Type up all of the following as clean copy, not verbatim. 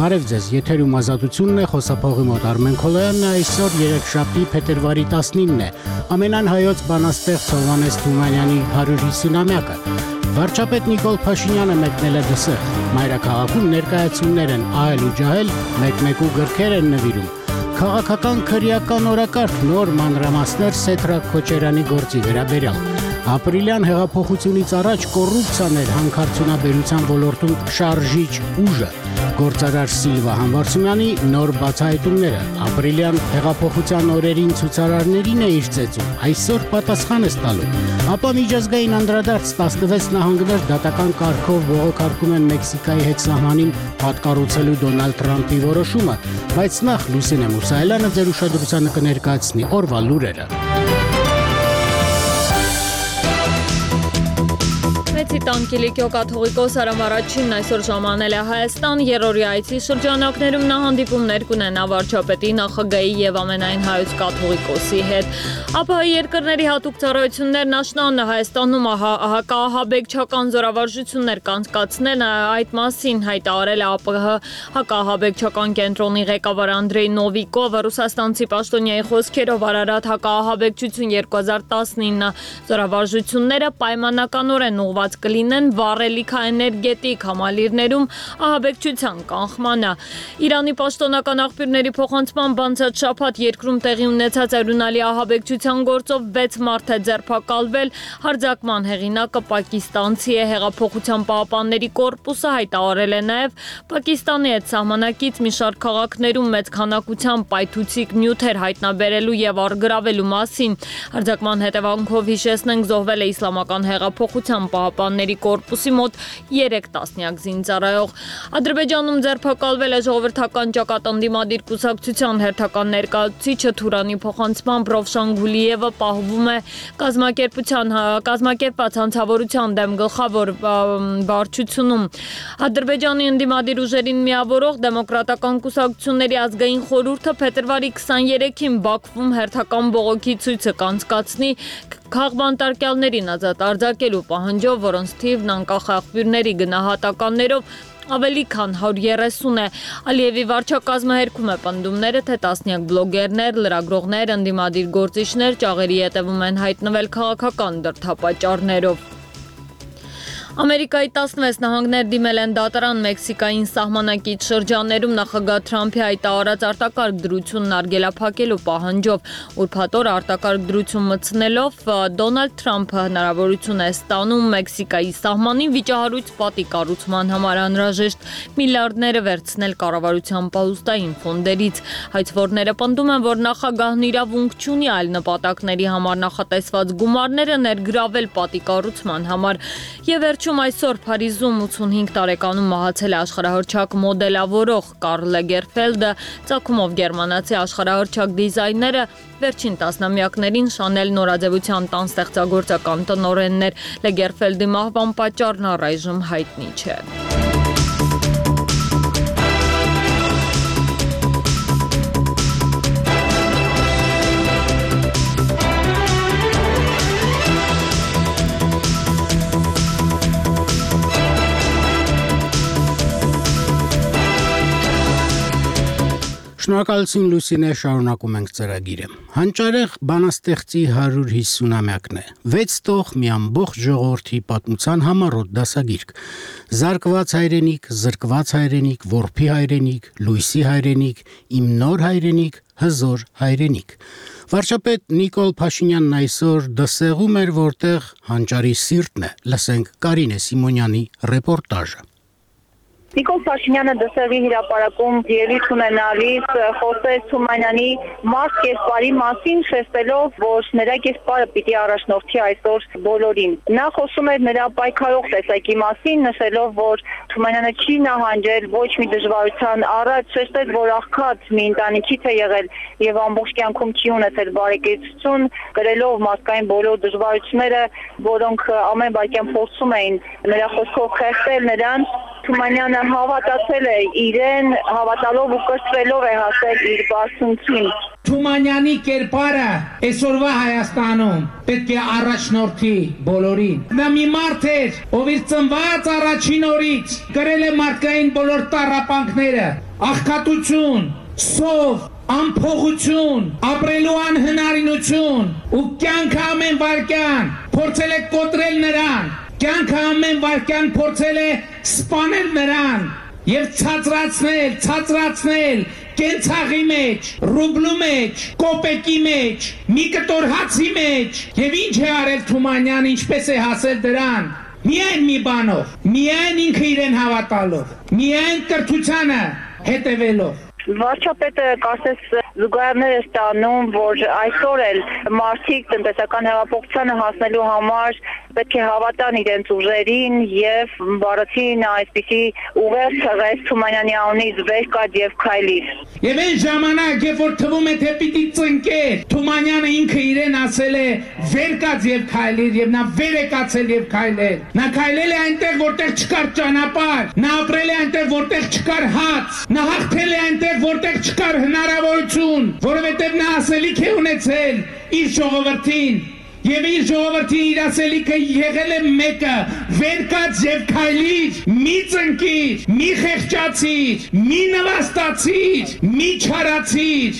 Բարև ձեզ, եթերում ազատությունն է, խոսափողի մոտ Արմեն Քոլոյանն է, այսօր երեքշաբթի փետրվարի 19-ն է, ամենայն հայոց բանաստեղծ Հովհաննես Թումանյանի 150-ամյակը։ Վարչապետ Նիկոլ Փաշինյանը մեկնել է դսեղ, մայրաքաղաքում ներկայացումներ են ահել ու ջահել, մեկ-մեկու գրքեր են նվիրում։ Քաղաքական քրեական օրակարգ նոր մանրամասներ Սեդրակ Քոչարյանի գործի վերաբերյալ։ Ապրիլյան հեղափոխությունից առաջ կոռուպցիան էր հանքարդյունաբերության ոլորտում շարժիչ ուժը։ Գործարար Սիլվա Համբարձումյանի նոր բացահայտումները ապրիլյան հեղափոխության օրերին ցուցարարներին է իր ծեծում, այսօր պատասխան է տալու։ Ապա միջազգային անդրադարձ 16 նահանգներ դատական կարգով բողոքարկում են Մեքսիկայի հետ սահմանին պատկառուցելու Դոնալդ Թրամփի որոշումը, բայց նախ Լուսինե Մուսայելյանը ձեր ուշադրությանը կներկայացնի օրվա լուրերը։ Մեծիտան Կիլիկիո կաթողիկոս Արամ Առաջինն այսօր ժամանել է Հայաստան, երրորդի այցի շրջանակներում նա հանդիպումներ կունենա վարչապետի, նախագահի եւ ամենայն հայոց կաթողիկոսի հետ։ ԱՊՀ երկրների հատուկ ծառայություններն աշնանը Հայաստանում հակահաբեկչական զորավարժություններ կանցկացնել, այդ մասին հայտարարել է ԱՊՀ հակահաբեկչական կենտրոնի ղեկավար Անդրեյ Նովիկովը, ռուսաստանցի պաշտոնյայի խոսքերով Արարատ հակահաբեկչություն 2019 զորավարժությունները պայմանականորեն ուղղված կլինեն վառելիքաէներգետիկ համալիրներում ահաբեկչության կանխմանը։ Իրանի պաշտոնական աղբյուրների փոխանցմամբ անցած շաբաթ երկրում տեղի ունեցած արյունալի ահաբեկչության գործով 6 մարդ է ձերբակալվել, հարձակման հեղինակը պակիստանցի է, հեղափոխության պահապանների կորպուսը հայտարարել է նաև Պակիստանի հետ սահմանակից մի շարք քաղաքներում մեծ քանակությամբ պայթուցիկ նյութեր հայտնաբերելու եւ առգրավելու մասին։ Հարձակման հետևանքով հիշեցնենք զոհվել է իսլամական հեղափոխության պահապանների կորպուսի մոտ 3 տասնյակ զինծառայող։ Ադրբեջանում ձերբակալվել է ժողովրդական ճակատանդիմադիր կուսակցության հերթական ներկայացուցիչը Թուրանի փոխանցմամբ Ռովշան Գուլիևը պահվում է կազմակերպված հանցավորության դեմ գլխավոր վարչությունում։ Ադրբեջանի ընդդիմադիր ուժերին միավորող դեմոկրատական կուսակցությունների ազգային խորհուրդը փետրվարի 23-ին Բաքվում հերթական բողոքի ցույցը կանցկացնի քաղբանտարկյալներին ազատ արձակելու պահանջով, որոնց թիվն անկախ աղբյուրների գնահատականներով ավելի քան 130 է։ Ալիևի վարչակազմը հերքում է պնդումները, թե տասնյակ բլոգերներ, լրագրողներ, ընդդիմադիր գործիչներ ճաղերի ետևում են հայտնվել քաղաքական դրդապատճառներով։ Ամերիկայի 16 նահանգներ դիմել են դատարան Մեքսիկային սահմանակից շրջաններում նախագահ Թրամփի հայտարարած արտակարգ դրությունն արգելափակելու պահանջով։ Ուրբաթ օր արտակարգ դրություն մտցնելով Դոնալդ Թրամփը հնարավորություն է ստանում Մեքսիկայի սահմանին վիճահարույց պատի կառուցման համար անհրաժեշտ միլիարդները վերցնել կառավարության պահուստային ֆոնդերից։ Հայցվորները պնդում են, որ նախագահն իրավունք չունի այլ նպատակների համար նախատեսված գումարները ներգրավել պատի կառուցման համար։ Եվ այսօր Փարիզում 85 տարեկանում մահացել է աշխարհահռչակ մոդելավորող Կարլ Լեգերֆելդը, ծագումով գերմանացի աշխարհահռչակ դիզայները, վերջին տասնամյակներին Շանել նորաձևության տան ստեղծագործական տնօրենն էր։ Լեգերֆելդի մահվան պատճառն առայժմ հայտնի չէ։ Շնորհակալություն Լուսինե, շարունակում ենք ծրագիրը։ Հանճարեղ բանաստեղծի 150-ամյակն է։ 6 տող մի ամբողջ ժողովրդի պատմության համառոտ դասագիրք։ Զարգված հայրենիք, զրկված հայրենիք, որբի հայրենիք, լույսի հայրենիք, իմ նոր հայրենիք, հզոր հայրենիք։ Վարչապետ Նիկոլ Փաշինյանն այսօր դսեղում էր, որտեղ հանճարի սիրտն է։ Լսենք Կարինե Սիմոնյանի ռեպորտաժը։ Նիկոլ Փաշինյանը դսեղի հրապարակում ելույթ ունենալիս խոսեց Թումանյանի մարդ կերպարի մասին, շեշտելով, որ նրա կերպարը պիտի առաջնորդի այսօր բոլորին։ Նա խոսում էր նրա պայքարող տեսակի մասին, նշելով, որ Թումանյանը չի նահանջել ոչ մի դժվարության առաջ, շեշտեց, որ աղքատ մի ընտանիքից է եղել եւ ամբողջ կյանքում չի ունեցել բարեկեցություն, գրելով մարդկային բոլոր դժվարությունները, որոնք ամեն վայրկյան փորձում էին նրա խոսքով խեղդել նրան։ Թումանյանը հավատացել է իրեն, հավատալով ու կրթվելով է հասել իր բարձունքին։ Թումանյանի կերպարը այսօրվա Հայաստանում պետք է առաջնորդի բոլորին։ Նա մի մարդ էր, ով իր ծնված առաջին օրից գրել է մարդկային բոլոր տառապանքները, աղքատություն, սով, անփողություն, ապրելու անհնարինություն ու կյանքը ամեն վարքյան փորձել է կոտրել նրան, կյանքը ամեն վարքյան փորձել է սպանել նրան եւ ցածրացնել կենցաղի մեջ, ռուբլու մեջ, կոպեկի մեջ, մի կտոր հացի մեջ եւ ինչ է արել Թումանյանը, ինչպես է հասել դրան։ Միայն մի բանով, միայն ինքը իրեն հավատալով, միայն կրթությանը հետևելով։ Վարչապետը կարծես զուգահեռներ է ստանում, որ այսօր էլ մարդիկ տնտեսական հեղափոխությանը հասնելու համար պետք է հավատան իրենց ուժերին եւ բառացին այսպիսի ուղեր ցեղես Թումանյանի անունից վեր կաց եւ քայլիր։ Եվ այն ժամանակ, երբ որ թվում է թե պիտի ծնկեր, Թումանյանը ինքը իրեն ասել է վեր կաց եւ քայլիր եւ նա վեր է կացել եւ քայլել։ Նա քայլել է այնտեղ, որտեղ չկար ճանապարհ, նա ապրել է այնտեղ, որտեղ չկար հաց, նա հաղթել է այնտեղ, որտեղ չկար հնարավորություն, որովհետեւ նա ասելիք է ունեցել իր ժողովրդին Եվ իր ժողովրդին իր ասելիքը եղել է մեկը, վեր կաց եւ քայլիր, մի ծնկիր, մի խեղճացիր, մի նվաստացիր, մի չարացիր,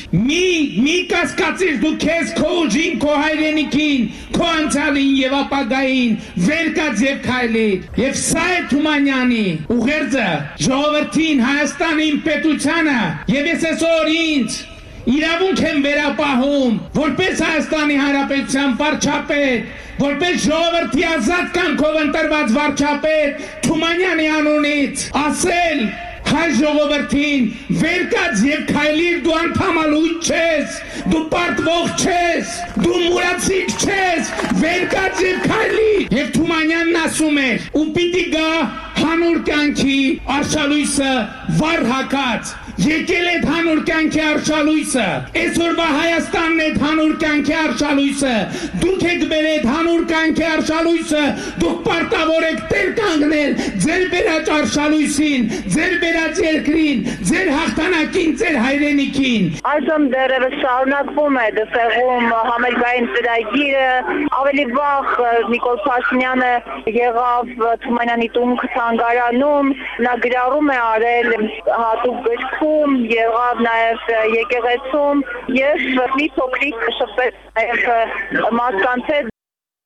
մի կասկածիր դու քեզ քո ուժին, քո հայրենիքին, քո անցյալին եւ ապագային, վեր կաց եւ քայլիր։ Եվ սա է Թումանյանի ուղերձը ժողովրդին, Հայաստանին, պետությանը, եւ ես այսօր ինձ իրավունք եմ վերապահում, որպես Հայաստանի Հանրապետության վարչապետ, որպես ժողովրդի ազատ կամքով ընտրված վարչապետ Թումանյանի անունից ասել հայ ժողովրդին վեր կաց եւ քայլիր, դու անդամալույց չես, դու պարտվող չես, դու մուրացիկ չես, վեր կաց եւ քայլիր։ Եվ Թումանյանն ասում էր, ու պիտի գա հանուր կյանքի արշալույսը վառ հակած։ Եկել է հանուր կյանքի արշալույսը, այսօրվա Հայաստանն է հանուր կյանքի արշալույսը, դուք եք բերել հանուր կյանքի արշալույսը, դուք պարտավոր եք տեր կանգնել ձեր բերած արշալույսին, ձեր բերած երկրին, ձեր հաղթանակին, ձեր հայրենիքին։ Այժմ դեռևս շարունակվում է դրսևորում համերգային ծրագիրը, ավելի վաղ Նիկոլ Փաշինյանը եղավ Թումանյանի տունք թանգարանում, նա գրառում է արել հատուկ գրքում, եղավ նաև եկեղեցում եւ մի փոքրիկ շփվեց նաև մարդկանց հետ։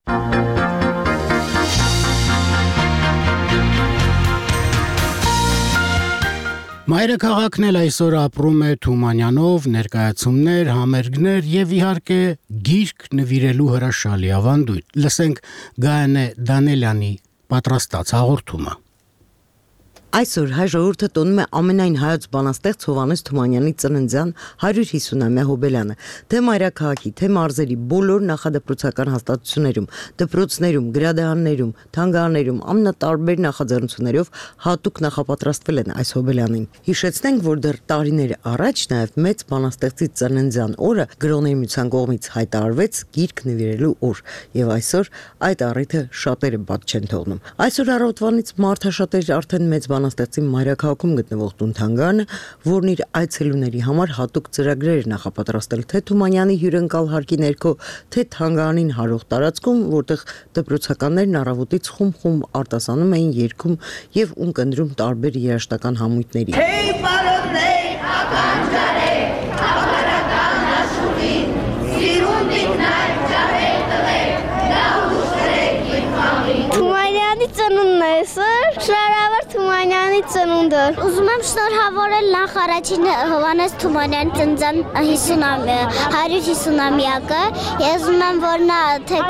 Մայրաքաղաքն էլ այսօր ապրում է Թումանյանով, ներկայացումներ, համերգներ եւ իհարկե գիրք նվիրելու հրաշալի ավանդույթ։ Լսենք Գայանե Դանելյանի պատրաստած հաղորդումը։ Այսօր հայ ժողովուրդը տոնում է ամենայն հայոց բանաստեղծ Հովհաննես Թումանյանի ծննդյան 150-ամյա հոբելյանը, թե մայրաքաղաքի, թե մարզերի բոլոր նախադպրոցական հաստատություններում, դպրոցներում, գրադարաններում, թանգարաններում ամենատարբեր նախաձեռնություններով հատուկ նախապատրաստվել են այս հոբելյանին։ Հիշեցնենք, որ դեռ տարիներ առաջ նաև մեծ բանաստեղծի ծննդյան օրը գրողների միության կողմից հայտարարվեց գիրք նվիրելու օր, եւ այսօր այդ առիթը շատերը բաց չեն թողնում։ Այսօր առավոտվանից մարդաշատեր արդեն մեծ բանաստեղծի մայրաքաղաքում գտնվող տուն-թանգարանը, որն իր այցելուների համար հատուկ ծրագրեր էր նախապատրաստել թե Թումանյանի հյուրընկալ հարկի ներքո, թե թանգարանին հարող տարածքում, որտեղ դպրոցականներն առավոտից խումբ արտասանում էին, երգում եւ ունկնդրում տարբեր երաժշտական համույթների։ Hey, բարոներ, ականջարեք, հավարական աշուվին, սիրուն դիկնար, ճարեք տղեք, նա ուշրեք իքամին։ Թումանյանի ծնունդն է այսօր, շնորհավոր Թումանյանի ծնունդը։ Ուզում եմ շնորհավորել նախ առաջին Հովհաննես Թումանյանի ծննդյան 150-ամյակը։ Ես ուզում եմ, որ նա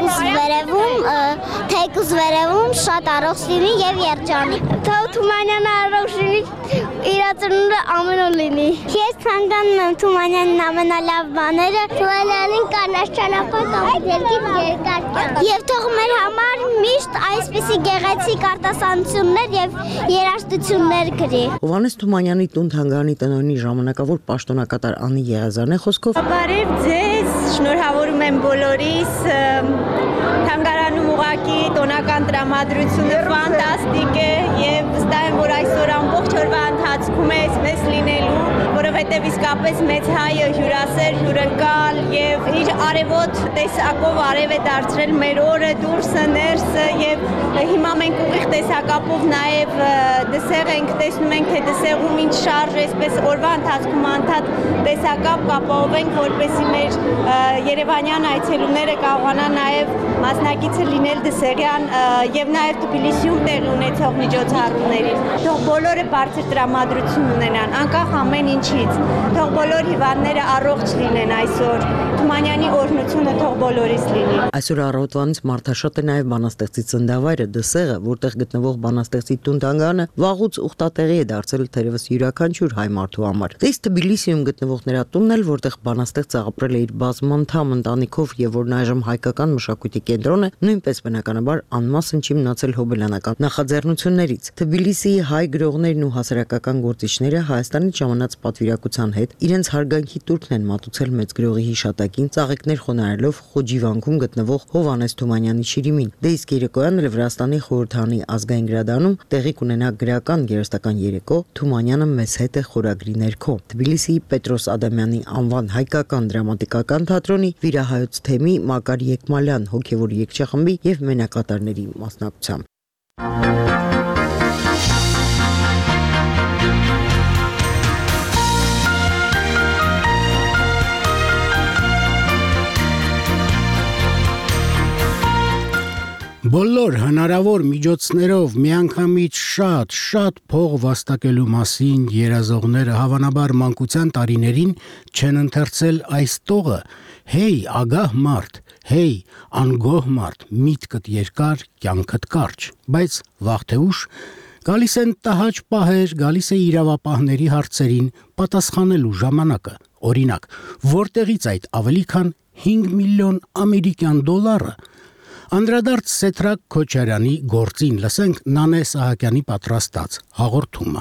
թեկուզ վերևում շատ առողջ լինի եւ երջանի։ Թող Թումանյանը առողջ լինի, իր ծնունդը ամեն օր լինի։ Ես ցանկանում եմ Թումանյանին ամենալավ բաները, Թումանյանին կանաչ ճանապարհ կամ երկար կյանք։ Եվ թող մեր համար միշտ այսպիսի գեղեցիկ արտասանություններ եւ երաժշտություններ գրի։ Հովհաննես Թումանյանի տուն-թանգարանի տնօրենի ժամանակավոր պաշտոնակատար Անի Եղազարյանի խոսքով Բարև ձեզ, շնորհավորում եմ բոլորիս, թանգարանում ուղղակի տոնական տրամադրությունը ֆանտաստիկ է եւ վստահ եմ, որ այսօր ամբողջ օրվա ընթացքում է այսպես լինելու, որովհետեւ որովհետև իսկապես մեծ հայը հյուրասեր, հյուրընկալ եւ իր արևոտ տեսակով արև է դարձրել մեր օրը, դուրսը, ներսը եւ հիմա մենք ուղիղ տեսակապով նաեւ դսեղ ենք, տեսնում ենք թե դսեղում ինչ շարժ, այսպես օրվա ընթացքում անդադ տեսակապ կապահովենք, որպեսզի մեր երևանյան այցելուները կարողանան նաեւ մասնակիցը լինել դսեղյան եւ նաեւ Թբիլիսիում տեղի ունեցող միջոցառումներին։ Թող բոլորը բարձր տրամադրություն ունենան, անկախ ամեն ինչից։ Թող բոլոր հիվանդները առողջ լինեն այսօր։ Թումանյանի օրհնությունը թող բոլորիս լինի։ Այսօր առավոտվանից մարդաշատ է նաև բանաստեղծի ծննդավայրը Դսեղը, որտեղ գտնվող բանաստեղծի տուն-տանգանը վաղուց ուխտատեղի է դարձել թերևս յուրաքանչյուր հայ մարդու համար։ Դες Թբիլիսիում գտնվող նրա տունն էլ, որտեղ բանաստեղծը ապրել է իր բազմանդամ ընտանիքով եւ որն այժմ հայկական մշակույթի կենտրոն է, նույնպես բնականաբար անմասն չի մնացել հոբելյանական նախաձեռնություններից։ Թբիլիսիի հայ գրողներն ու հասարակական գործիչները Հայաստանից ժամանած պատվիրակության հետ իրենց հարգանքի տուրքն են մատուցել մեծ գրողի հիշատակին, ծաղիկներ խոնարհելով Խոջիվանքում գտնվող Հովհաննես Թումանյանի շիրիմին։ Դե իսկ երեկոյան էլ Վրաստանի խորհրդանի ազգային գրադարանում տեղի կունենա գրական երաժշտական երեկո Թումանյանը մեզ հետ է խորագրի ներքո։ Թբիլիսիի Պետրոս Ադամյանի անվան հայկական դրամատիկական թատրոնի վիրահայոց թեմի Մակար Եկմալյան հոգևոր երգչախմբի եւ մենակատարների մասնակցությամբ։ Բոլոր հնարավոր միջոցներով միանգամից շատ փող վաստակելու մասին երազողները հավանաբար մանկության տարիներին չեն ընթերցել այս տողը. «Հեյ, ագահ մարդ, հեյ, անգոհ մարդ, միտքդ երկար, կյանքդ կարճ», բայց վաղ թե ուշ գալիս են տհաճ պահեր, գալիս է իրավապահների հարցերին պատասխանելու ժամանակը։ Օրինակ, որտեղից այդ ավելի քան 5 միլիոն ամերիկյան դոլարը։ Անդրադարձ Սեթրակ Քոչարյանի գործին լսենք Նանե Սահակյանի պատրաստած հաղորդումը։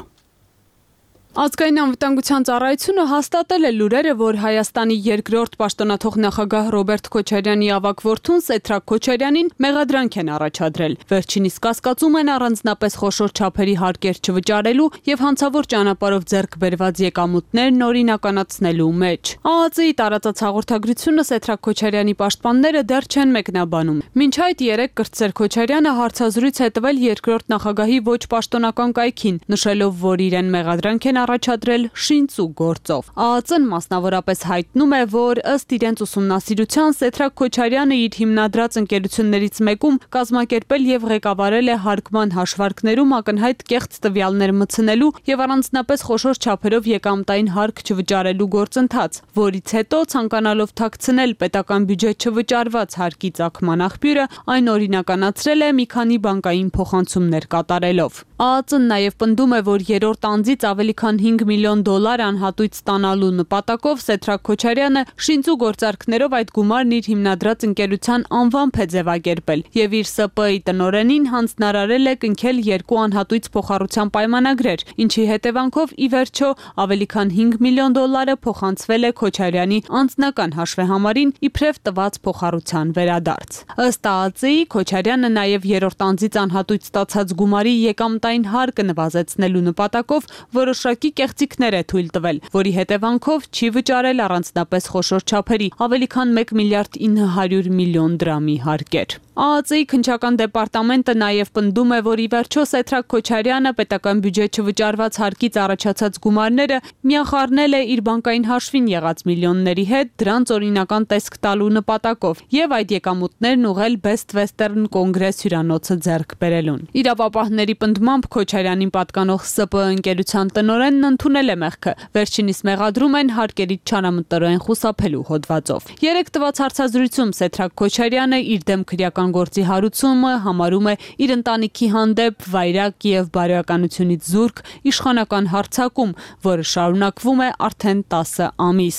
Ազգային անվտանգության ծառայությունը հաստատել է լուրերը, որ Հայաստանի երկրորդ պաշտոնաթող նախագահ Ռոբերտ Քոչարյանի ավագ որդուն Սեթրակ Քոչարյանին մեղադրանք են առաջադրել։ Վերջինիս կասկածում են առանձնապես խոշոր չափերի հարկեր չվճարելու եւ հանցավոր ճանապարհով ձեռք բերված եկամուտներն օրինականացնելու մեջ։ ԱԱԾ-ի տարածած հաղորդագրությունը Սեթրակ Քոչարյանի պաշտպանները դեռ չեն մեկնաբանում։ Մինչ այդ երեկ Կրտսեր Քոչարյանը հարցազրույց է տվել երկրորդ նախագահի ոչ պաշտոնական կայքին, նշելով, որ իրեն մեղադրանք են առաջադրել շինծու գործով։ ԱԱԾ-ն մասնավորապես հայտնում է, որ ըստ իրենց ուսումնասիրության Սեթրակ Քոչարյանը իր հիմնադրած ընկերություններից մեկում կազմակերպել եւ ղեկավարել է հարկման հաշվարկներում ակնհայտ կեղծ տվյալներ մտցնելու եւ առանձնապես խոշոր չափերով եկամտային հարկ չվճարելու գործընթաց, որից հետո ցանկանալով թաքցնել պետական բյուջետ չվճարված հարկի ծագման աղբյուրը, այն օրինականացրել է մի քանի բանկային փոխանցումներ կատարելով։ ԱԱԾ-ն նաեւ պնդում է, որ երրորդ անձից ավելի քան 5 միլիոն դոլար անհատույց ստանալու նպատակով Սեթրակ Քոչարյանը շինծու գործարքներով այդ գումարն իր հիմնադրած ընկերության անվամբ է ձևակերպել եւ իր ՍՊ-ի տնօրենին հանձնարարել է կնքել 2 անհատույց փոխառության պայմանագրեր, ինչի հետևանքով ի վերջո ավելի քան 5 միլիոն դոլարը փոխանցվել է Քոչարյանի անձնական հաշվեհամարին իբրև տված փոխառության վերադարձ։ Ըստ ԱԱԾ-ի Քոչարյանը նաեւ երրորդ անձից անհատույց ստացած գումարի եկամտային հարկը նվազեցնելու նպատակով որոշակի կեղծիքներ է թույլ տվել, որի հետևանքով չի վճարել առանձնապես խոշոր չափերի ավելի քան 1 միլիարդ 900 միլիոն դրամի հարկեր։ ԱԱԾ-ի քննչական դեպարտամենտը նաև պնդում է, որ ի վերջո Սեթրակ Քոչարյանը պետական բյուջետ չվճարված հարկից առաջացած գումարները միախառնել է իր բանկային հաշվին եղած միլիոնների հետ դրանց օրինական տեսք տալու նպատակով եւ այդ եկամուտներն ուղղել Best Western Congress հյուրանոցը ձեռք բերելուն։ Իրավապահների պնդմամբ Քոչարյանին պատկանող ՍՊ ընկերության տնօրենն ընդունել է մեղքը, վերջինիս մեղադրում են հարկերից չանամտորեն խուսափելու հոդվածով։ Երեք տված հարցազրույցում Սեթրակ Քոչարյանը իր դեմ քրեական գործի հարուցումը համարում է իր ընտանիքի հանդեպ վայրագ եւ բարոյականությունից զուրկ իշխանական հարձակում, որը շարունակվում է արդեն 10 ամիս։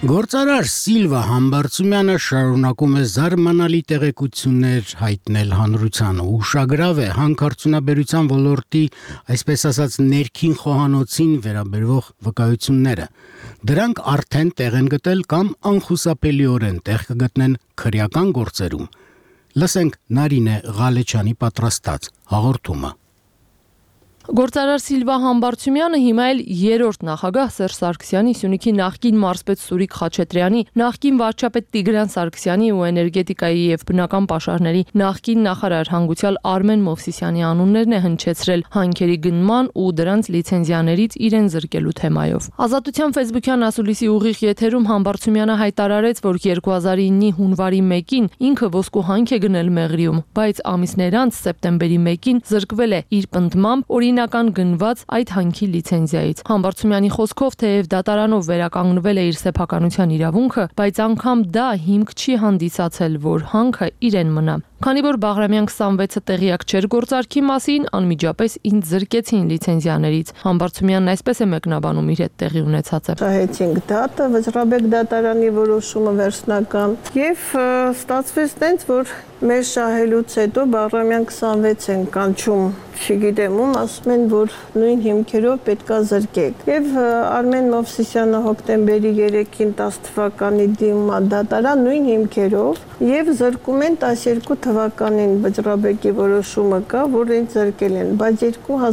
Գործարար Սիլվա Համբարձումյանը շարունակում է զարմանալի տեղեկություններ հայտնել հանրությանը։ Ուշագրավ է հանքարդյունաբերության ոլորտի, այսպես ասած, ներքին խոհանոցին վերաբերող վկայությունները։ Դրանք արդեն տեղ են գտել կամ անխուսափելիորեն տեղ կգտնեն քրեական գործերում։ Լսենք Նարինե Ղալեչյանի պատրաստած հաղորդումը։ Գործարար Սիլվա Համբարձումյանը հիմա էլ երրորդ նախագահ Սերժ Սարգսյանի, Սյունիքի նախկին մարզպետ Սուրիկ Խաչատրյանի, նախկին վարչապետ Տիգրան Սարգսյանի ու էներգետիկայի եւ բնական պաշարների նախկին նախարար հանգուցյալ Արմեն Մովսիսյանի անուններն է հնչեցրել հանքերի գնման ու դրանց լիցենզիաներից իրեն զրկելու թեմայով։ Ազատության Facebook-յան ասուլիսի ուղիղ եթերում Համբարձումյանը հայտարարեց, որ 2009-ի հունվարի 1-ին ինքը ոսկու հանք է գնել Մեղրիում, բայց ամիսներ անց սեպտեմբերի 1-ին զրկվել է իր պնդմամբ օրինական գնված այդ հանքի լիցենզիայից։ Համբարձումյանի խոսքով թեև դատարանով վերականգնվել է իր սեփականության իրավունքը, բայց անգամ դա հիմք չի հանդիսացել, որ հանքը իրեն մնա։ Քանի որ Բաղրամյան 26-ը տեղյակ չէր գործարքի մասին, անմիջապես ինձ զրկեցին լիցենզիաներից։ Համբարձումյանն այսպես է մեկնաբանում իր հետ տեղի ունեցածը։ Շահեցինք դատը, Վճռաբեկ դատարանի որոշումը վերջնական եւ ստացվեց տենց, որ մեր շահելուց հետո Բաղրամյան 26 են կանչում, չգիտեմ ում, ասում են, որ նույն հիմքերով պետքա զրկեք։ Եվ Արմեն Մովսիսյանը հոկտեմբերի 3-ին 10 թվականի դիմում է դատարան նույն հիմքերով եւ զրկում են 12 թվականին Վճռաբեկի որոշումը կա, որ ինձ զրկել են, բայց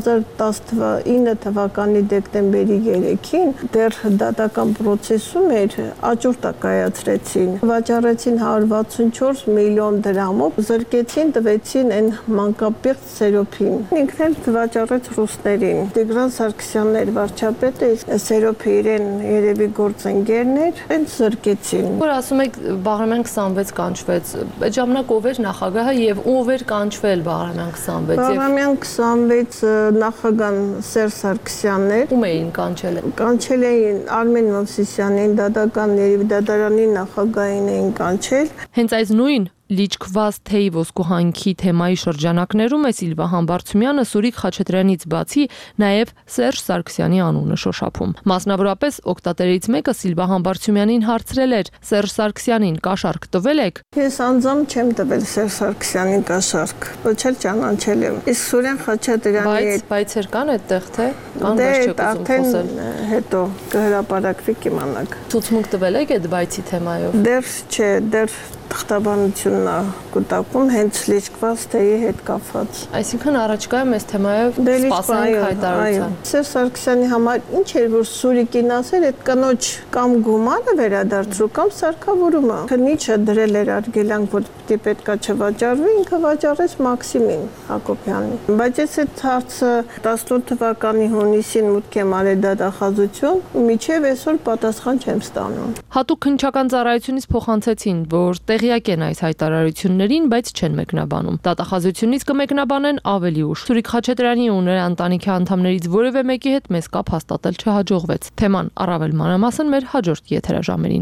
2019 թվականի դեկտեմբերի 3-ին դեռ դատական process-ում էր, աճուրդ կայացրեցին, վաճառեցին 164 միլիոն դրամով, զրկեցին, տվեցին այն մանկապեղծ Սերոփին։ Ինքն էլ վաճառեց ռուսներին։ Տիգրան Սարգսյանն էր վարչապետը, Սերոփը իրեն երևի գործընկերն էր, այնց զրկեցին։ Որ ասում եք Բաղրամյան 26 կանչվեց, այդ ժամանակ ով էր նախագահը եւ ով էր կանչվել Բաղրամյան 26-ը։ Բաղրամյան 26 նախագահան Սերժ Սարգսյանն էր։ Ում էին կանչել։ Կանչել էին Արմեն Մովսիսյանին, դատարանի նախագահին էին կանչել։ Հենց այս նույն լիճկված թեյ ոսկու հանքի թեմայի շրջանակներում է Սիլվա Համբարձումյանը Սուրիկ Խաչատրյանից բացի նաև Սերժ Սարգսյանի անունը շոշափում։ Մասնավորապես օգտատերից մեկը Սիլվա Համբարձումյանին հարցրել էր. Սերժ Սարգսյանին կաշառք տվել եք։ Ես անձամբ չեմ տվել Սերժ Սարգսյանին կաշառք, ոչ էլ ճանաչել եմ։ Իսկ Սուրեն Խաչատրյանի հետ բայցեր կան այդտեղ թե կան դեռ չեք ուզում խոսել։ Հետո կհրապարակվի կիմանաք։ Ցուցմունք տվել եք այդ բայցի թեմայով։ Դեռ չէ, դեռ թղթաբանությունն է կուտակում հենց լիճկված թեյի հետ կապված։ Այսինքն առաջկայում այս թեմայով սպասենք հայտարարության։ Սերժ Սարգսյանի համար ինչ էր որ Սուրիկին ասել, այդ կնոջ կամ գումարը վերադարձրու կամ սարքավորումը։ Քնիչը դրել էր արգելանք, որ պետքա չվաճառվի, ինքը վաճառեց Մաքսիմին Հակոբյանին։ Բայց ես այդ հարցը 18 թվականի հունիսին մուտք եմ արել դատախազություն, մինչև այսօր պատասխան չեմ ստանում։ Հատուկ քննչական ծառայությունից փոխանցեցին, որ տեղյակ են այս հայտարարություններին, բայց չեն մեկնաբանում։ Դատախազությունից կմեկնաբանեն ավելի ուշ։ Սուրիկ Խաչատրյանի ու նրա ընտանիքի անդամներից որևէ մեկի հետ մեզ կապ հաստատել չհաջողվեց։ Թեման առավել մանրամասն մեր հաջորդ եթերաժամերին։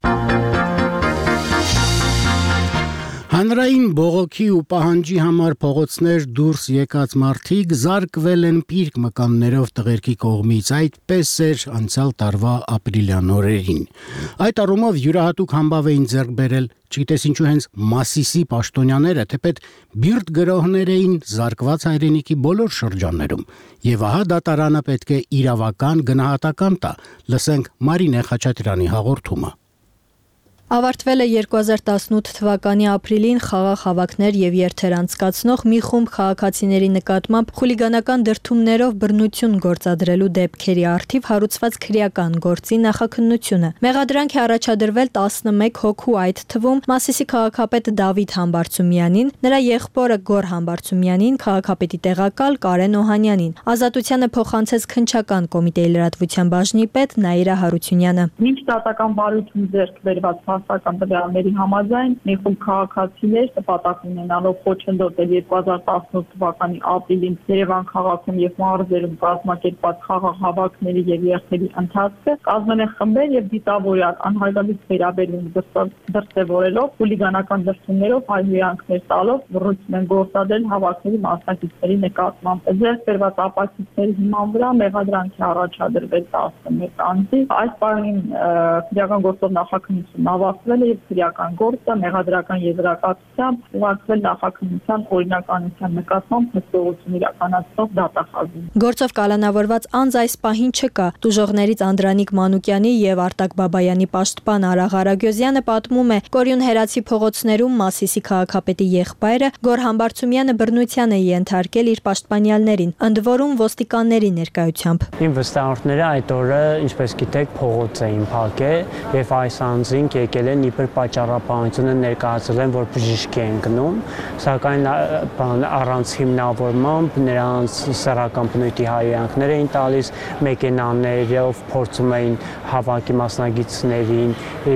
Հանրային բողոքի ու պահանջի համար փողոցներ դուրս եկած մարդիկ զարկվել են պիրկ մկաններով տղերքի կողմից, այդպես էր անցյալ տարվա ապրիլյան օրերին։ Այդ առումով յուրահատուկ համբավ էին ձեռք բերել, չգիտես ինչու հենց Մասիսի պաշտոնյաները, թեպետ բիրտ գրողներ էին զարկված հայրենիքի բոլոր շրջաններում։ Եվ ահա դատարանը պետք է իրավական գնահատական տա։ Լսենք Մարինե Խաչատրյանի հաղորդումը։ Ավարտվել է 2018 թվականի ապրիլին խաղաղ հավաքներ եւ երթեր անցկացնող մի խումբ քաղաքացիների նկատմամբ խուլիգանական դրդումներով բռնություն գործադրելու դեպքերի առթիվ հարուցված քրեական գործի նախաքննությունը։ Մեղադրանք է առաջադրվել 11 հոգու, այդ թվում Մասիսի քաղաքապետ Դավիթ Համբարձումյանին, նրա եղբորը Գոր Համբարձումյանին, քաղաքապետի տեղակալ Կարեն Օհանյանին։ Ազատությանը փոխանցեց քննչական կոմիտեի լրատվության բաժնի պետ Նաիրա Հարությունյանը։ Ինչ դատական բարություն ձեռք բերված ֆինանսական տվյալների համաձայն մի խումբ քաղաքացիներ նպատակ ունենալով խոչընդոտել 2018 թվականի ապրիլին Երևան քաղաքում եւ մարզերում կազմակերպված խաղահավաքների եւ երթերի ընթացքը կազմել են խմբեր եւ դիտավորյալ անհարգալից վերաբերում դրսեւորելով հուլիգանական դրսումներով հայհոյանքներ տալով վռություն են գործադրել հավաքների մասնակիցների նկատմամբ։ Ձեռք բերված ապացույցների հիման վրա մեղադրանք է առաջադրվել 11 անձի։ Այս պահին քրեական գործով նախաքննությունն ավարտվել է եւ քրեական գործը մեղադրական եզրակացությամբ ուղարկվել նախաքննության օրինականության նկատմամբ հսկողություն իրականացնող դատախազին։ Գործով կալանավորված անձ այս պահին չկա։ Տուժողներից Անդրանիկ Մանուկյանի եւ Արտակ Բաբայանի պաշտպան Արաղ Արագյոզյանը պատմում է, Կորյուն Հերացի փողոցներում Մասիսի քաղաքապետի եղբայրը Գոր Համբարձումյանը բռնության է ենթարկել իր պաշտպանյալներին, ընդ որում ոստիկանների ներկայությամբ։ Իմ վստահորդները այդ օրը, ինչպես գիտեք, փողոց էին փակել եւ այս անձին եկել են իբր պատճառաբանությունը ներկայացրել են, որ բժիշկ են գնում, սակայն առանց հիմնավորմամբ նրանց սեռական բնույթի հայհոյանքներ էին տալիս, մեքենաներով փորձում էին հավաքի մասնագետներին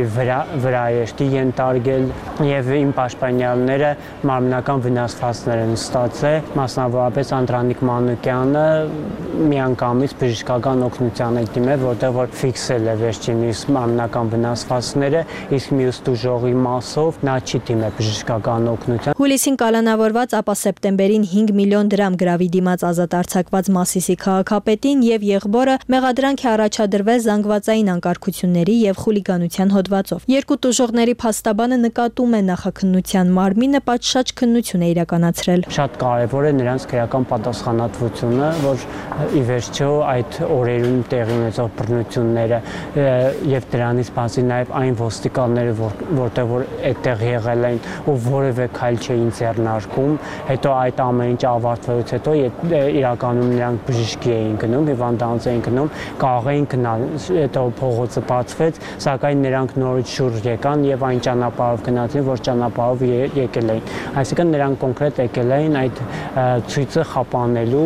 վրայեշտի ենթարկել եւ իմ պաշտպանյալները մարմնական վնասվածքներ են ստացել, մասնավորապես Անդրանիկ Մանուկյանը միանգամից բժշկական օգնության է դիմել, որտեղ որ ֆիքսել է վերջինիս մարմնական վնասվածքները, իսկ մյուս տուժողի մասով նա չի դիմել բժշկական օգնության։ Հուլիսին կալանավորված, ապա սեպտեմբերին 5 միլիոն դրամ գրավի դիմաց ազատ արձակված Մասիսի քաղաքապետին եւ եղբորը մեղադրանք է առաջադրվել զանգվածային անկարգությունների եւ խուլիգանության հոդվածով։ Երկու տուժողների փաստաբանը նկատում է նախաքննության մարմինը պատշաճ քննություն է իրականացրել։ Շատ կարևոր է նրանց քրեական պատասխանատվությունը, որ ի վերջո այդ օրերում տեղի ունեցող բռնությունները եւ դրանից բացի նաեւ այն ոստիկանները, որտեղ որ այդտեղ եղել են ու որևէ քայլ չէին ձեռնարկում, հետո այդ ամեն ինչ ավարտվելուց հետո իրականում նրանք բժշկի էին գնում, հիվանդանոց էին գնում, կարող էին գնալ, հետո փողոցը բացվեց, սակայն նրանք նորից շուրջ եկան եւ այն ճանապարհով գնացին, որ ճանապարհով եկել էին։ Այսինքն նրանք կոնկրետ եկել էին այդ ցույցը խափանելու։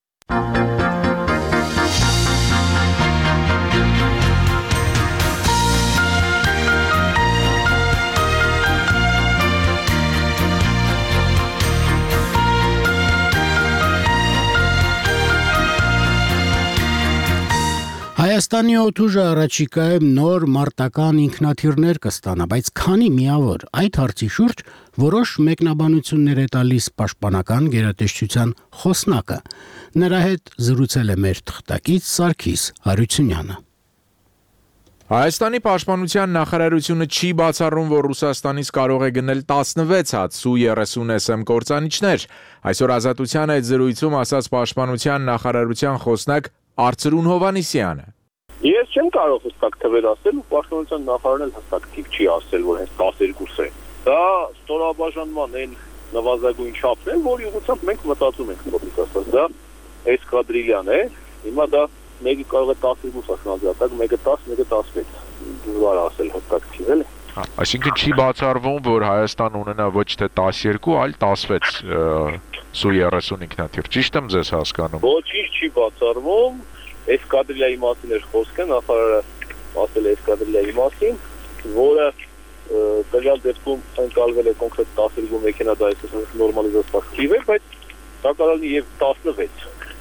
Հայաստանի օդուժը առաջիկայում նոր մարտական ինքնաթիռներ կստանա, բայց քանի միավոր այդ հարցի շուրջ որոշ մեկնաբանություններ է տալիս պաշտպանական գերատեսչության խոսնակը։ Նրա հետ զրուցել է մեր թղթակից Սարգիս Հարությունյանը։ Հայաստանի պաշտպանության նախարարությունը չի բացառում, որ Ռուսաստանից կարող է գնել 16 հատ Su-30 SM կործանիչներ։ Այսօր Ազատության այդ զրույցում ասաց պաշտպանության նախարարության խոսնակ Արծրուն Հովանիսյանը։ Ես չեմ կարող հստակ թվեր ասել, ու պաշտպանության նախարարն էլ հստակ թիվ չի ասել, որ հենց 12 է։ Դա ստորաբաժանման այն նվազագույն չափն է, որի ուղղությամբ մենք մտածում ենք, որպես ասած, դա էսկադրիլյան է։ Հիմա դա մեկը կարող է 12 ասնազատակ, մեկը 10, մեկը 16։ Դժվար ասել հստակ թիվ էլ։ Այսինքն չի բացառվում, որ Հայաստան ունենա ոչ թե 12, այլ 16 Su-30 ինքնաթիռ։ Ճիշտ եմ ձեզ հասկանում։ Ոչինչ չի բացառվում, էսկադրիլիայի մասին էր խոսքը, նախարարը ասել է էսկադրիլիայի մասին, որը տվյալ դեպքում ընկալվել է կոնկրետ 12 մեքենա, դա այսպես նորմալիզացված թիվ է, բայց դա կարող է եւ 16։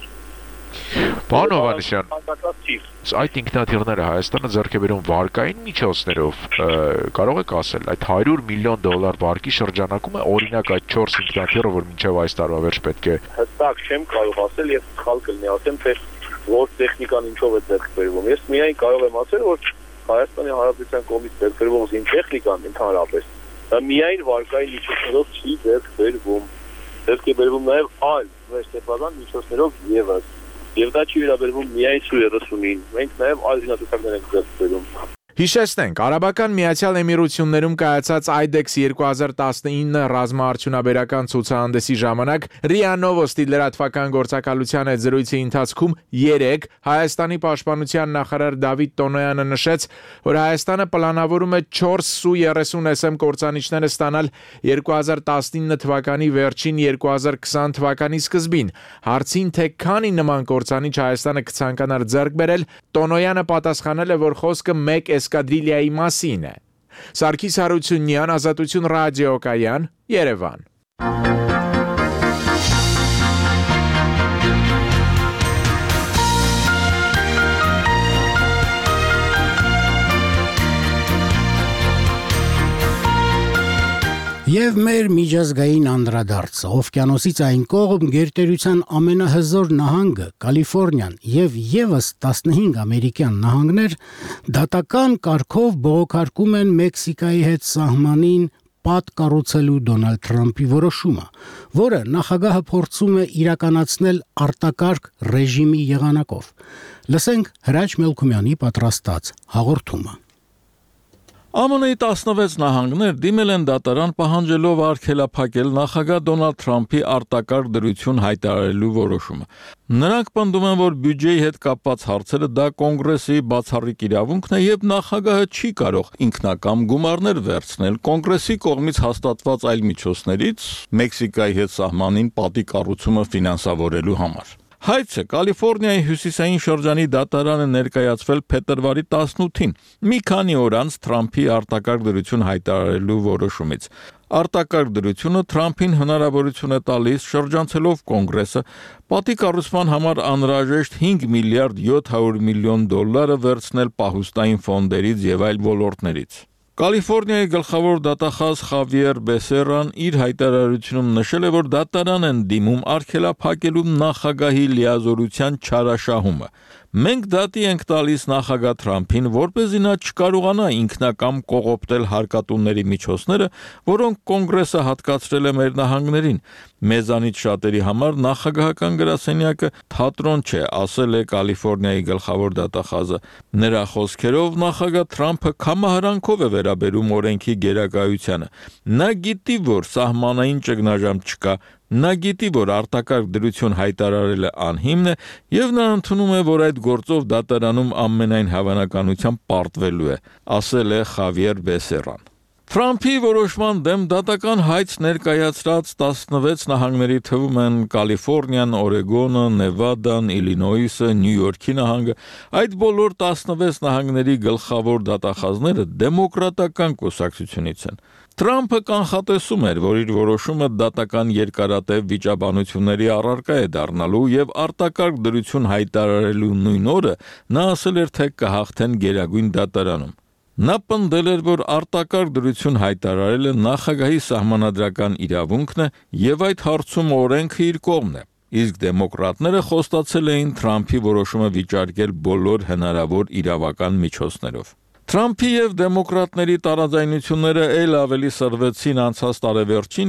Պարոն Հովանեսյան, այդ ինքնաթիռները Հայաստանը ձեռք է բերում վարկային միջոցներով, կարող եք ասել, այդ $100 միլիոն վարկի շրջանակում է օրինակ այդ 4 ինքնաթիռը, որ մինչև այս տարվա վերջ պետք է։ Հստակ չեմ կարող ասել, եւ սխալ կլինի ասեմ, թե որ տեխնիկան ինչով է ձեռք բերվում։ Ես միայն կարող եմ ասել, որ Հայաստանի Հանրապետության կողմից ձեռք բերվող զինտեխնիկան ընդհանրապես դա միայն վարկային միջոցներով չի ձեռք բերվում։ Ձեռք է բերվում նաեւ այլ վերջնական միջոցներով եւս։ Եվ դա չի վերաբերվում միայն Su-30-ին, մենք նաև այլ զինատեսակներ ենք ձեռք բերում։ Հիշեցնենք, Արաբական Միացյալ Էմիրություններում կայացած IDEX 2019 ռազմաարդյունաբերական ցուցահանդեսի ժամանակ ՌԻԱ Նովոստի լրատվական գործակալության հետ զրույցի ընթացքում 3 Հայաստանի պաշտպանության նախարար Դավիթ Տոնոյանը նշեց, որ Հայաստանը պլանավորում է 4 Su-30 SM կործանիչներ ստանալ 2019 թվականի վերջին 2020 թվականի սկզբին։ Հարցին, թե քանի նման կործանիչ Հայաստանը կցանկանար ձեռք բերել, Տոնոյանը պատասխանել է, որ խոսքը մեկ էսկադրիլիայի մասին է։ Սարգիս Հարությունյան, Ազատություն ռադիոկայան, Երևան։ Եվ մեր միջազգային անդրադարձը օվկիանոսից այն կողմ գերտերության ամենահզոր նահանգը Կալիֆոռնիան եւ եւս 15 ամերիկյան նահանգներ դատական կարգով բողոքարկում են Մեքսիկայի հետ սահմանին պատ կառուցելու Դոնալդ Թրամփի որոշումը, որը նախագահը փորձում է իրականացնել արտակարգ ռեժիմի եղանակով։ Լսենք Հրաչ Մելքումյանի պատրաստած հաղորդումը։ ԱՄՆ-ի 16 նահանգներ դիմել են դատարան պահանջելով արգելափակել նախագահ Դոնալդ Թրամփի արտակարգ դրություն հայտարարելու որոշումը։ Նրանք պնդում են, որ բյուջեի հետ կապված հարցերը դա կոնգրեսի բացառիկ իրավունքն է եւ նախագահը չի կարող ինքնակամ գումարներ վերցնել կոնգրեսի կողմից հաստատված այլ միջոցներից Մեքսիկայի հետ սահմանին պատի կառուցումը ֆինանսավորելու համար։ Հայցը Կալիֆոռնիայի հյուսիսային շրջանի դատարանը ներկայացվել փետրվարի 18-ին, մի քանի օր անց Թրամփի արտակարգ դրություն հայտարարելու որոշումից։ Արտակարգ դրությունը Թրամփին հնարավորություն է տալիս շրջանցելով կոնգրեսը պատի կառուցման համար անհրաժեշտ 5 միլիարդ 700 միլիոն դոլարը վերցնել պահուստային ֆոնդերից եւ այլ ոլորտներից։ Կալիֆոռնիայի գլխավոր դատախազ Խավիեր Բեսերան իր հայտարարությունում նշել է, որ դատարան են դիմում արգելափակելու նախագահի լիազորության չարաշահումը։ Մենք դատի ենք տալիս նախագահ Թրամփին, որպեսզի նա չկարողանա ինքնակամ կողոպտել հարկատուների միջոցները, որոնք կոնգրեսը հատկացրել է մեր նահանգներին։ Մեզանից շատերի համար նախագահական գրասենյակը թատրոն չէ, ասել է Կալիֆոռնիայի գլխավոր դատախազը։ Նրա խոսքերով նախագահ Թրամփը կամահարանքով է վերաբերում օրենքի գերակայությանը։ Նա գիտի, որ սահմանային ճգնաժամ չկա, նա գիտի, որ արտակարգ դրություն հայտարարելը անհիմն է, եւ նա ընդունում է, որ այդ գործով դատարանում ամենայն հավանականությամբ պարտվելու է, ասել է Խավիեր Բեսերան։ Թրամփի որոշման դեմ դատական հայց ներկայացրած 16 նահանգների թվում են Կալիֆոռնիան, Օրեգոնը, Նևադան, Իլինոյսը, Նյու Յորքի նահանգը։ Այդ բոլոր 16 նահանգների գլխավոր դատախազները դեմոկրատական կուսակցությունից են։ Թրամփը կանխատեսում էր, որ իր որոշումը դատական երկարատև վիճաբանությունների առարկա է դառնալու եւ արտակարգ դրություն հայտարարելու նույն օրը նա ասել էր, թե կհաղթեն գերագույն դատարանում։ Նա պնդել էր, որ արտակարգ դրություն հայտարարելը նախագահի սահմանադրական իրավունքն է եւ այդ հարցում օրենքը իր կողմն է։ Իսկ դեմոկրատները խոստացել էին Թրամփի որոշումը վիճարկել բոլոր հնարավոր իրավական միջոցներով։ Թրամփի եւ դեմոկրատների տարաձայնությունները ել ավելի սրվեցին անցած տարեվերջին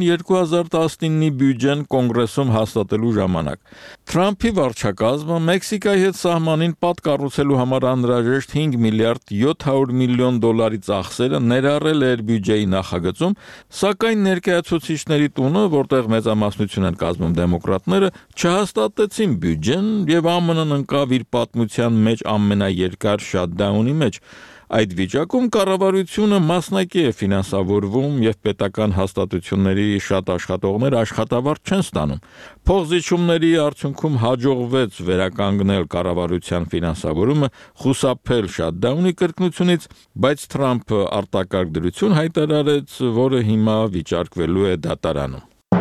2019-ի բյուջեն կոնգրեսում հաստատելու ժամանակ։ Թրամփի վարչակազմը Մեքսիկայի հետ սահմանին պատ կառուցելու համար անհրաժեշտ 5 միլիարդ 700 միլիոն դոլարի ծախսերը ներառել էր բյուջեի նախագծում, սակայն ներկայացուցիչների տունը, որտեղ մեծամասնություն են կազմում դեմոկրատները, չհաստատեցին բյուջեն եւ ԱՄՆ-ն ընկավ իր պատմության մեջ ամենաերկար շատդաունի մեջ։ Այդ վիճակում կառավարությունը մասնակի է ֆինանսավորվում եւ պետական հաստատությունների շատ աշխատողներ աշխատավարձ չեն ստանում։ Փոխզիջումների արդյունքում հաջողվեց վերականգնել կառավարության ֆինանսավորումը, խուսափել շատդաունի կրկնությունից, բայց Թրամփը արտակարգ դրություն հայտարարեց, որը հիմա վիճարկվելու է դատարանում։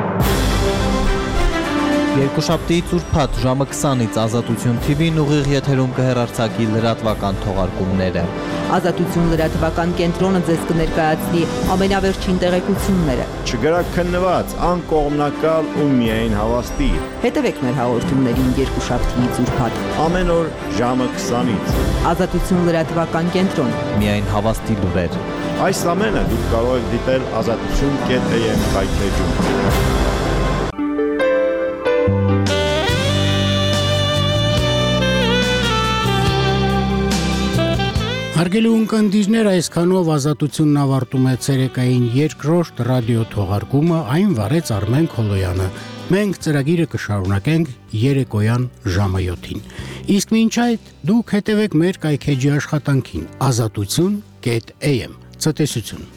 Երկուշաբթիից ուրբաթ ժամը 20-ից Ազատություն TV-ն ուղիղ եթերում կհեռարձակի լրատվական թողարկումները։ Ազատություն լրատվական կենտրոնը ձեզ կներկայացնի ամենավերջին տեղեկությունները։ Չգրաքննված, անկողմնակալ ու միայն հավաստի։ Հետևեք մեր հաղորդումներին երկուշաբթիից ուրբաթ ամեն օր ժամը 20-ից։ Ազատություն լրատվական կենտրոն։ Միայն հավաստի լուրեր։ Այս ամենը դուք կարող եք դիտել azatutun.am կայքեջում։ Հարգելի ունկնդիրներ, այսքանով Ազատությունն ավարտում է ցերեկային երկրորդ ռադիո թողարկումը, այն վարեց Արմեն Քոլոյանը։ Մենք ծրագիրը կշարունակենք երեկոյան ժամը 7-ին։ Իսկ մինչ այդ դուք հետևեք մեր կայքեջի աշխատանքին azatutun.am։ Ցտեսություն։